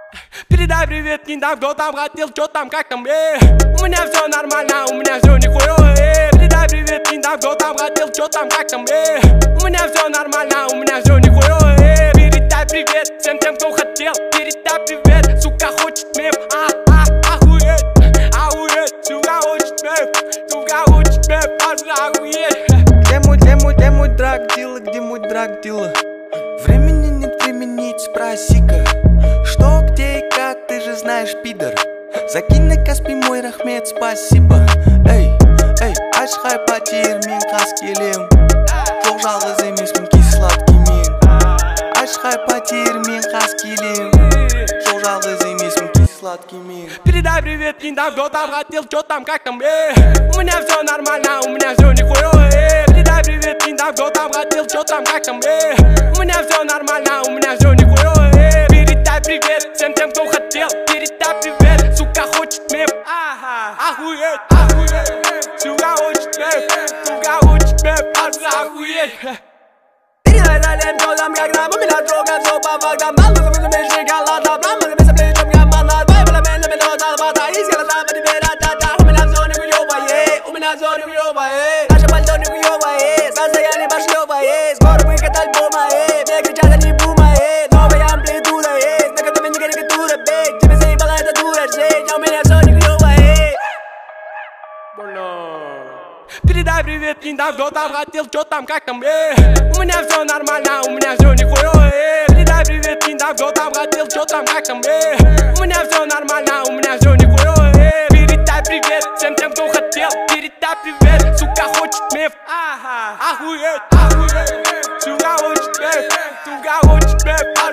Передай привет не там, кто там хотел, что там, как там, У меня все нормально, у меня все нихуя, Передай привет не там, кто там хотел, что там, как там, У меня все нормально, у меня все нихуя, Передай привет всем тем, кто хотел, передай привет, сука хочет мем, охуеть, охуеть, сука хочет мем, охуеть. Где мой драг-дилер, где мой драг-дилер? Времени нет, времени, спроси-ка, что, где и как, ты же знаешь, пидор. Закинь на Каспий мой рахмет, спасибо. Эй, ашхай потер мен қас келем, жоқ жалғыз емеспін кей сладкий мен. Ашхай потер мен қас келем, жоқ жалғыз емеспін кей сладкий мен. Передай привет не там, кто там хотел, что там, как там, У меня все нормально, у меня все нихуя, Передай привет не там, кто там хотел, что там, как там, У меня все нормально, у меня все нихуя, Передай привет всем тем, кто хотел, передай привет, сука хочет мем, охуеть, сука хочет мем, охуеть. Передай далее, кто там, как там, у меня трогать, все по фактам, дал бы забыть шоколада, прямо за место плечом я манат, байбла мен, на меня зарплата, и сила там, и теперь та-та-та, у меня все нихуёвое, у меня все нихуёвое, наше пальто нихуёвое, состояние пошлёвое, скоро выход альбома, мне кричат, они бума, новая амплитуда есть, на которой не карикатура, бей, тебе заебала эта дура, жить, а у меня все нихуёвое. Передай привет не там, кто там хотел, что там, как там, У меня все нормально, у меня все нихуя, Передай привет не там, кто там хотел, что там, как там, У меня все нормально, у меня все нихуя, Передай привет всем тем, кто хотел, передай привет, сука хочет мем, охуеть, сука хочет мем,